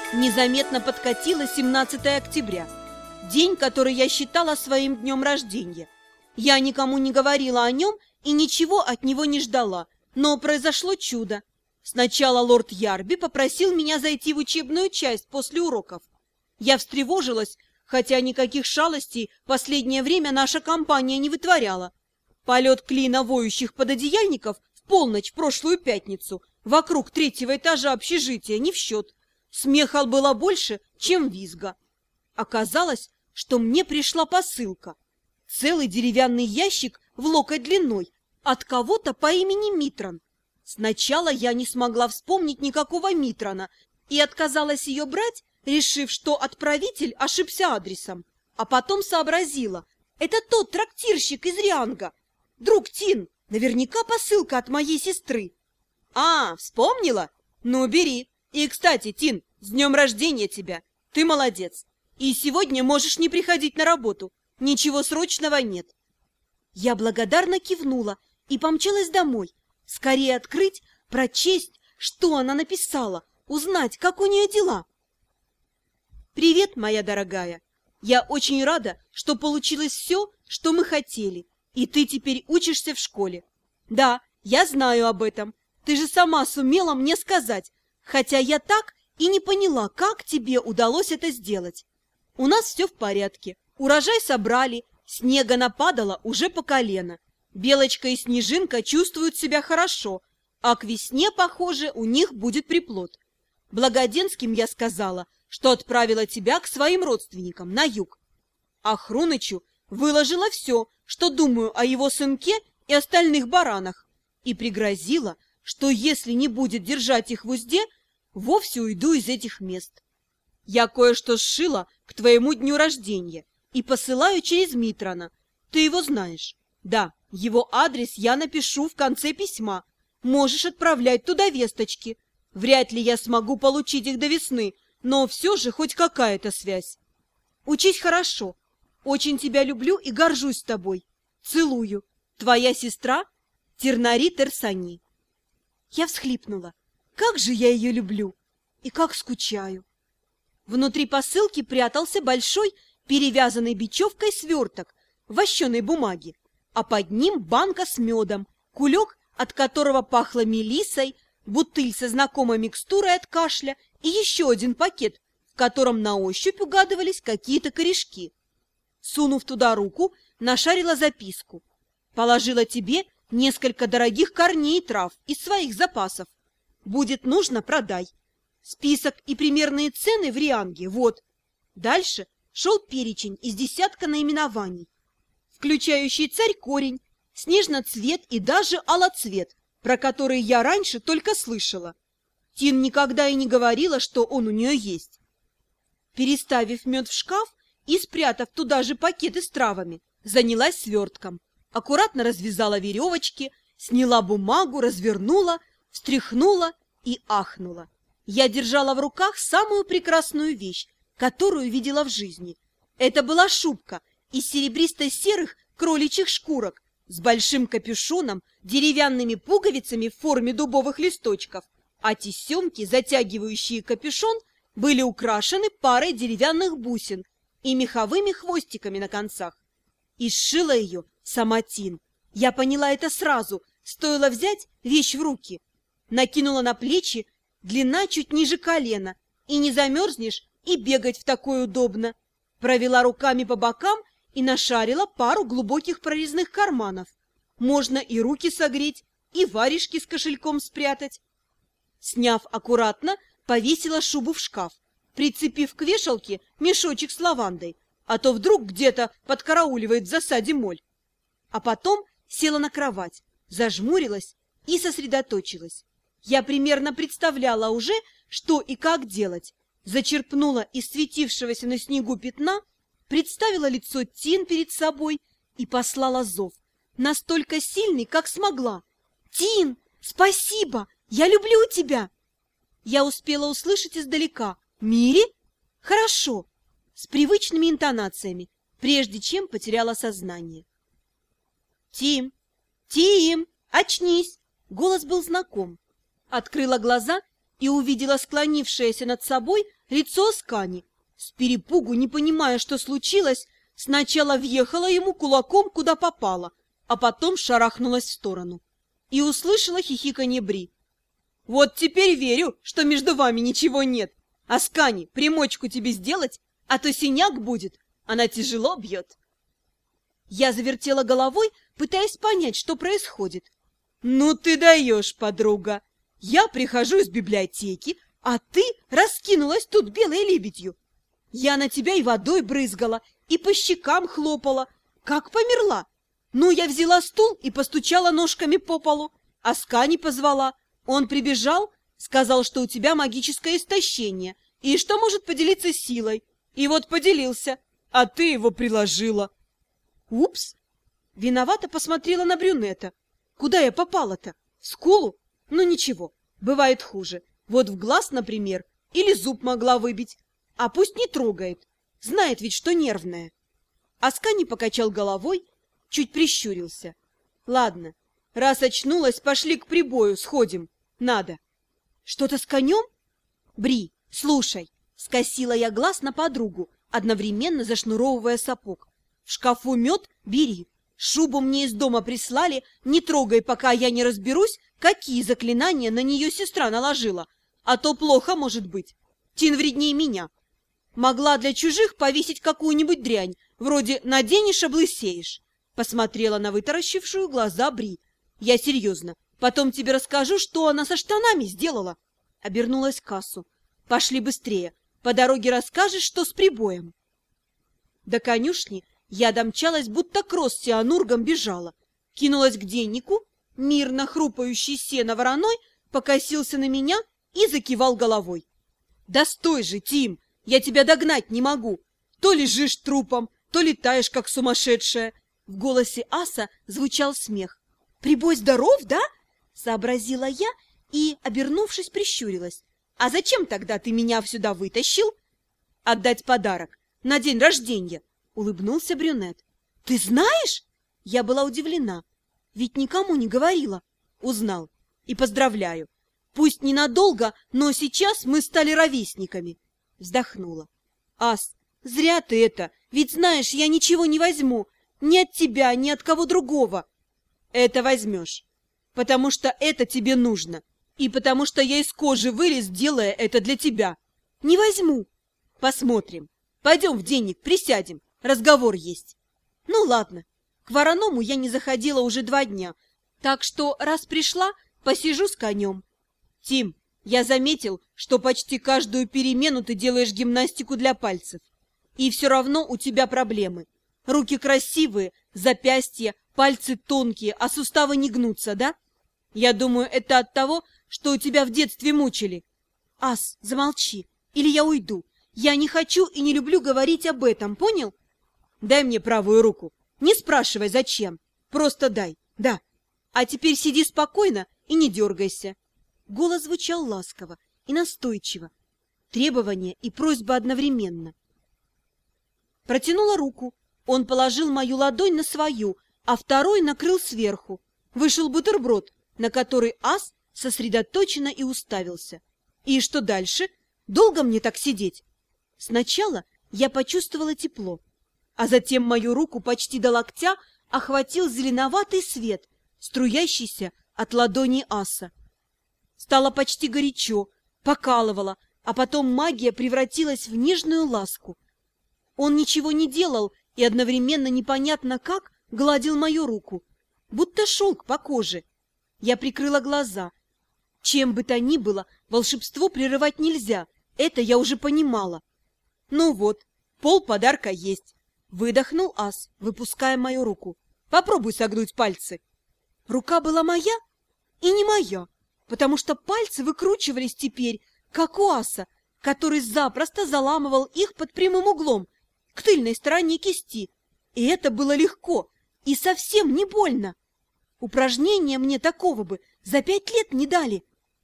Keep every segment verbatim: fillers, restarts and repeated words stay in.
Незаметно подкатило семнадцатое октября, день, который я считала своим днем рождения. Я никому не говорила о нем и ничего от него не ждала, но произошло чудо. Сначала лорд Ярби попросил меня зайти в учебную часть после уроков. Я встревожилась, хотя никаких шалостей последнее время наша компания не вытворяла. Полет клина воющих пододеяльников в полночь прошлую пятницу вокруг третьего этажа общежития не в счет. Смеха было больше, чем визга. Оказалось, что мне пришла посылка. Целый деревянный ящик в локоть длиной от кого-то по имени Митрон. Сначала я не смогла вспомнить никакого Митрона и отказалась ее брать, решив, что отправитель ошибся адресом. А потом сообразила, это тот трактирщик из Рианга. Друг Тин, наверняка посылка от моей сестры. А, вспомнила? Ну, бери. И, кстати, Тин, с днем рождения тебя! Ты молодец! И сегодня можешь не приходить на работу. Ничего срочного нет. Я благодарно кивнула и помчалась домой. Скорее открыть, прочесть, что она написала, узнать, как у нее дела. Привет, моя дорогая. Я очень рада, что получилось все, что мы хотели, и ты теперь учишься в школе. Да, я знаю об этом. Ты же сама сумела мне сказать, хотя я так и не поняла, как тебе удалось это сделать. У нас все в порядке. Урожай собрали, снега нападало уже по колено. Белочка и Снежинка чувствуют себя хорошо, а к весне, похоже, у них будет приплод. Благоденским я сказала, что отправила тебя к своим родственникам на юг. А Хрунычу выложила все, что думаю о его сынке и остальных баранах, и пригрозила, что если не будет держать их в узде, вовсе уйду из этих мест. Я кое-что сшила к твоему дню рождения и посылаю через Митрона. Ты его знаешь? Да, его адрес я напишу в конце письма. Можешь отправлять туда весточки. Вряд ли я смогу получить их до весны, но все же хоть какая-то связь. Учись хорошо. Очень тебя люблю и горжусь тобой. Целую. Твоя сестра Тернари Терсани. Я всхлипнула. Как же я ее люблю и как скучаю. Внутри посылки прятался большой, перевязанный бечевкой сверток в вощеной бумаге, а под ним банка с медом, кулек, от которого пахло мелиссой, бутыль со знакомой микстурой от кашля и еще один пакет, в котором на ощупь угадывались какие-то корешки. Сунув туда руку, нашарила записку. Положила тебе несколько дорогих корней и трав из своих запасов. Будет нужно, продай. Список и примерные цены в Рианге, вот. Дальше шел перечень из десятка наименований, включающий царь-корень, снежноцвет и даже алоцвет, про который я раньше только слышала. Тин никогда и не говорила, что он у нее есть. Переставив мед в шкаф и спрятав туда же пакеты с травами, занялась свертком. Аккуратно развязала веревочки, сняла бумагу, развернула, встряхнула и ахнула. Я держала в руках самую прекрасную вещь, которую видела в жизни. Это была шубка из серебристо-серых кроличьих шкурок с большим капюшоном, деревянными пуговицами в форме дубовых листочков, а тесемки, затягивающие капюшон, были украшены парой деревянных бусин и меховыми хвостиками на концах. И сшила ее сама Тин. Я поняла это сразу, стоило взять вещь в руки. Накинула на плечи, длина чуть ниже колена, и не замерзнешь, и бегать в такое удобно. Провела руками по бокам и нашарила пару глубоких прорезных карманов. Можно и руки согреть, и варежки с кошельком спрятать. Сняв аккуратно, повесила шубу в шкаф, прицепив к вешалке мешочек с лавандой, а то вдруг где-то подкарауливает в засаде моль. А потом села на кровать, зажмурилась и сосредоточилась. Я примерно представляла уже, что и как делать. Зачерпнула из светившегося на снегу пятна, представила лицо Тин перед собой и послала зов, настолько сильный, как смогла. «Тин, спасибо! Я люблю тебя!» Я успела услышать издалека. «Мири? Хорошо!» С привычными интонациями, прежде чем потеряла сознание. «Тим! Тим! Очнись!» Голос был знаком. Открыла глаза и увидела склонившееся над собой лицо Аскани. С перепугу, не понимая, что случилось, сначала въехала ему кулаком куда попало, а потом шарахнулась в сторону. И услышала хихиканье Бри. «Вот теперь верю, что между вами ничего нет. Аскани, примочку тебе сделать, а то синяк будет, она тяжело бьет». Я завертела головой, пытаясь понять, что происходит. «Ну ты даешь, подруга! Я прихожу из библиотеки, а ты раскинулась тут белой лебедью. Я на тебя и водой брызгала, и по щекам хлопала, как померла. Ну, я взяла стул и постучала ножками по полу. Аскани позвала. Он прибежал, сказал, что у тебя магическое истощение, и что может поделиться силой. И вот поделился, а ты его приложила». «Упс!» Виновато посмотрела на брюнета. «Куда я попала-то? В скулу? Ну ничего, бывает хуже. Вот в глаз, например, или зуб могла выбить. А пусть не трогает, знает ведь, что нервная». Аскани покачал головой, чуть прищурился. «Ладно, раз очнулась, пошли к прибою, сходим. Надо». «Что-то с конем?» «Бри, слушай!» Скосила я глаз на подругу, одновременно зашнуровывая сапог. «В шкафу мед бери. Шубу мне из дома прислали, не трогай, пока я не разберусь, какие заклинания на нее сестра наложила. А то плохо может быть. Тин вреднее меня. Могла для чужих повесить какую-нибудь дрянь, вроде «наденешь, облысеешь». Посмотрела на вытаращившую глаза Бри. «Я серьезно. Потом тебе расскажу, что она со штанами сделала». Обернулась к кассу. «Пошли быстрее. По дороге расскажешь, что с прибоем». До конюшни я домчалась, будто кросс с Сианургом бежала. Кинулась к деннику, мирно хрупающий сено вороной покосился на меня и закивал головой. «Да стой же, Тим! Я тебя догнать не могу! То лежишь трупом, то летаешь, как сумасшедшая!» В голосе аса звучал смех. «Прибой здоров, да?» — сообразила я и, обернувшись, прищурилась. «А зачем тогда ты меня сюда вытащил?» «Отдать подарок на день рождения!» — улыбнулся брюнет. «Ты знаешь?» Я была удивлена. Ведь никому не говорила. Узнал. И поздравляю. Пусть ненадолго, но сейчас мы стали ровесниками. Вздохнула. «Ас, зря ты это. Ведь знаешь, я ничего не возьму. Ни от тебя, ни от кого другого». «Это возьмешь. Потому что это тебе нужно. И потому что я из кожи вылез, делая это для тебя. Не возьму. Посмотрим. Пойдем в денник, присядем. Разговор есть». Ну ладно. К вороному я не заходила уже два дня. Так что, раз пришла, посижу с конем. Тим, я заметил, что почти каждую перемену ты делаешь гимнастику для пальцев. И все равно у тебя проблемы. Руки красивые, запястья, пальцы тонкие, а суставы не гнутся, да? Я думаю, это от того, что у тебя в детстве мучили. Ас, замолчи, или я уйду. Я не хочу и не люблю говорить об этом, понял? Дай мне правую руку. Не спрашивай, зачем. Просто дай, да. А теперь сиди спокойно и не дергайся. Голос звучал ласково и настойчиво. Требование и просьба одновременно. Протянула руку. Он положил мою ладонь на свою, а второй накрыл сверху. Вышел бутерброд, на который ас сосредоточенно и уставился. И что дальше? Долго мне так сидеть? Сначала я почувствовала тепло, а затем мою руку почти до локтя охватил зеленоватый свет, струящийся от ладони аса. Стало почти горячо, покалывало, а потом магия превратилась в нежную ласку. Он ничего не делал и одновременно непонятно как гладил мою руку, будто шелк по коже. Я прикрыла глаза. Чем бы то ни было, волшебство прерывать нельзя, это я уже понимала. Ну вот, пол подарка есть. Выдохнул ас, выпуская мою руку. Попробуй согнуть пальцы. Рука была моя и не моя, потому что пальцы выкручивались теперь, как у аса, который запросто заламывал их под прямым углом к тыльной стороне кисти. И это было легко и совсем не больно. Упражнения мне такого бы за пять лет не дали.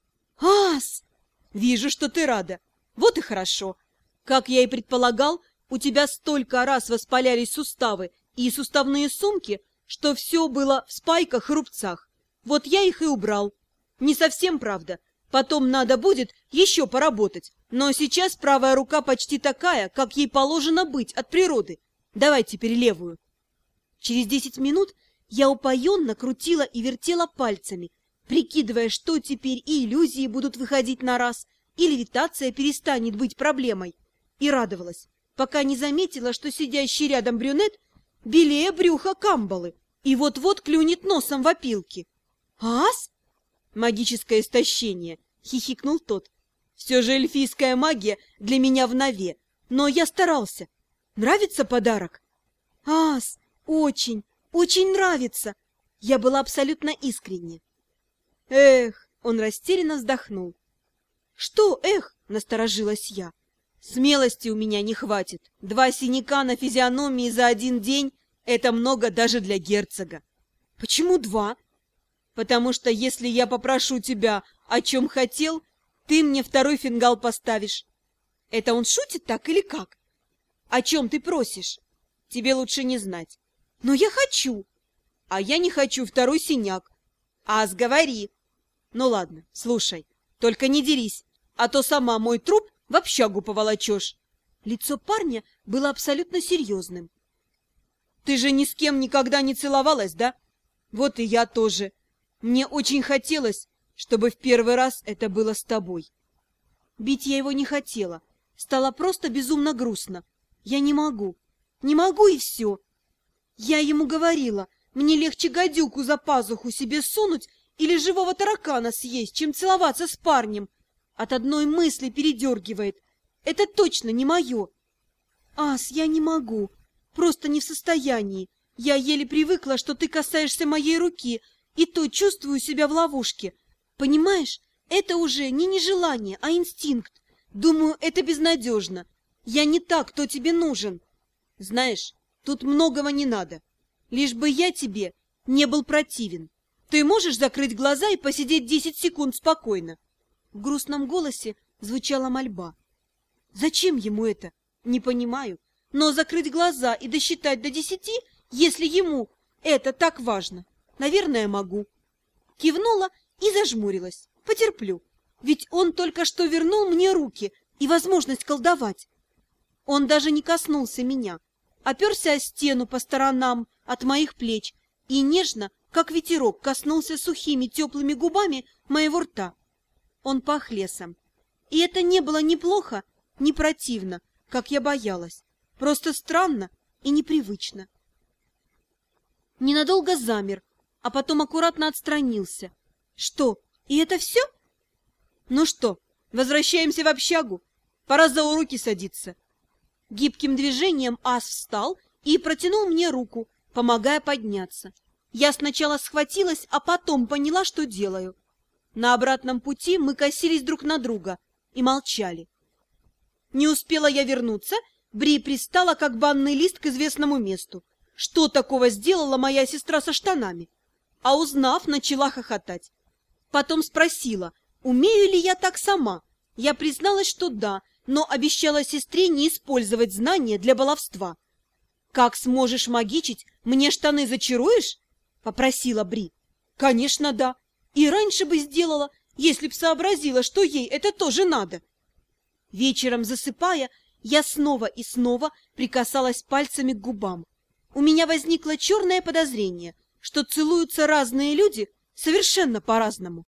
Ас! Вижу, что ты рада. Вот и хорошо. Как я и предполагал, у тебя столько раз воспалялись суставы и суставные сумки, что все было в спайках и рубцах. Вот я их и убрал. Не совсем, правда. Потом надо будет еще поработать, но сейчас правая рука почти такая, как ей положено быть от природы. Давай теперь левую. Через десять минут я упоенно крутила и вертела пальцами, прикидывая, что теперь и иллюзии будут выходить на раз, и левитация перестанет быть проблемой. И радовалась, пока не заметила, что сидящий рядом брюнет белее брюха камбалы и вот-вот клюнет носом в опилки. «Ас?» «Магическое истощение», — хихикнул тот. «Все же эльфийская магия для меня в нове, но я старался. Нравится подарок?» «Ас, очень, очень нравится!» Я была абсолютно искренне. «Эх!» — он растерянно вздохнул. «Что эх?» — насторожилась я. «Смелости у меня не хватит. Два синяка на физиономии за один день — это много даже для герцога». «Почему два?» «Потому что если я попрошу тебя, о чем хотел, ты мне второй фингал поставишь». «Это он шутит так или как?» «О чем ты просишь? Тебе лучше не знать». «Но я хочу!» «А я не хочу второй синяк». «А, сговори!» «Ну ладно, слушай, только не дерись, а то сама мой труп в общагу поволочешь». Лицо парня было абсолютно серьезным. «Ты же ни с кем никогда не целовалась, да? Вот и я тоже. Мне очень хотелось, чтобы в первый раз это было с тобой». Бить я его не хотела. Стало просто безумно грустно. Я не могу. Не могу и все. Я ему говорила, мне легче гадюку за пазуху себе сунуть или живого таракана съесть, чем целоваться с парнем. От одной мысли передергивает. Это точно не мое. Ас, я не могу. Просто не в состоянии. Я еле привыкла, что ты касаешься моей руки, и то чувствую себя в ловушке. Понимаешь, это уже не нежелание, а инстинкт. Думаю, это безнадежно. Я не так, кто тебе нужен. Знаешь, тут многого не надо. Лишь бы я тебе не был противен. Ты можешь закрыть глаза и посидеть десять секунд спокойно?» В грустном голосе звучала мольба. Зачем ему это? Не понимаю. Но закрыть глаза и досчитать до десяти, если ему это так важно, наверное, могу. Кивнула и зажмурилась. Потерплю. Ведь он только что вернул мне руки и возможность колдовать. Он даже не коснулся меня. Оперся о стену по сторонам от моих плеч и нежно, как ветерок, коснулся сухими теплыми губами моего рта. Он пах лесом. И это не было ни плохо, ни противно, как я боялась. Просто странно и непривычно. Ненадолго замер, а потом аккуратно отстранился. Что, и это все? Ну что, возвращаемся в общагу? Пора за уроки садиться. Гибким движением ас встал и протянул мне руку, помогая подняться. Я сначала схватилась, а потом поняла, что делаю. На обратном пути мы косились друг на друга и молчали. Не успела я вернуться, Бри пристала, как банный лист, к известному месту. Что такого сделала моя сестра со штанами? А узнав, начала хохотать. Потом спросила, умею ли я так сама. Я призналась, что да, но обещала сестре не использовать знания для баловства. «Как сможешь магичить, мне штаны зачаруешь?» — попросила Бри. «Конечно, да. И раньше бы сделала, если б сообразила, что ей это тоже надо». Вечером, засыпая, я снова и снова прикасалась пальцами к губам. У меня возникло черное подозрение, что целуются разные люди совершенно по-разному.